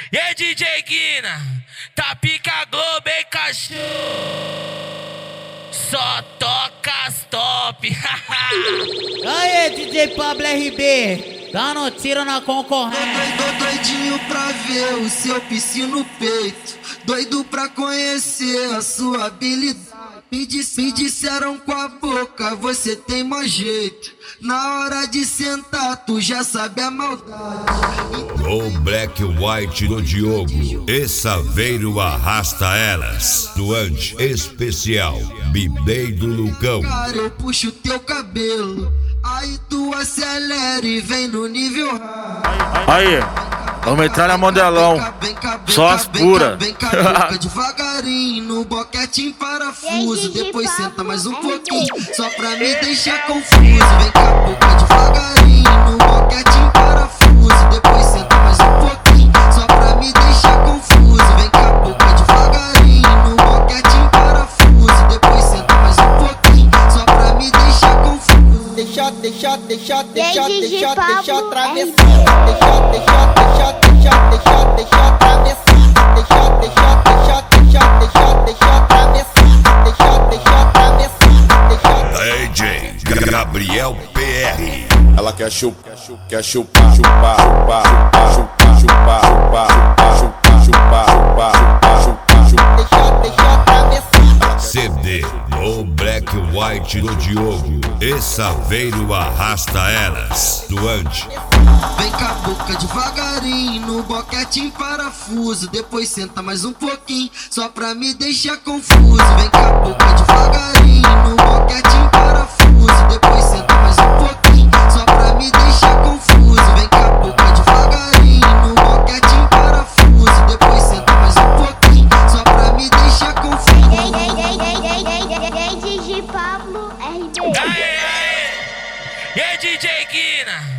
E aí, DJ Guina, tá pica Globo, hein, cachorro? Só toca as top. Aê, DJ Pablo RB, dando tiro na concorrência. Tô doidinho pra ver o seu piscino no peito, doido pra conhecer a sua habilidade. Me disseram com a boca, você tem mau jeito. Na hora de sentar, tu já sabe a maldade. O Black White do Diogo, e Saveiro arrasta elas. Doante especial, Bidei do Lucão. Cara, eu puxo teu cabelo, aí tu acelera e vem no nível hard. Aí, vamos entrar na Modelão, só as puras. Vem cá, boca devagarinho, no boquete em parafuso. Depois senta mais um pouquinho, só pra me deixar confuso. Vem cá, boca devagarinho, no boquete em parafuso. Depois senta mais um pouquinho, só pra me deixar confuso. Vem cá, boca devagarinho, no boquete em parafuso. Depois senta mais um pouquinho, só pra me deixar confuso. Deixa atravessar. Deixa atravessar. DJ Gabriel PR. Ela quer chupar, quer chupar, chupar, chupar, chupar, chupar, chupar, chupar, chupar, deixa atravessar. CD do Black White do Diogo, e Saveiro arrasta elas. Doante. Vem cá, boca devagarinho, no boquete em parafuso. Depois senta mais um pouquinho, só pra me deixar confuso. Vem cá, boca devagarinho, no boquete em parafuso. Depois senta mais um pouquinho, só pra me deixar confuso. Vem cá, boca devagarinho, no boquete em parafuso. Depois senta mais um pouquinho, só pra me deixar confuso. DJ Pablo RB. Aê, aê. E aí, DJ Guina,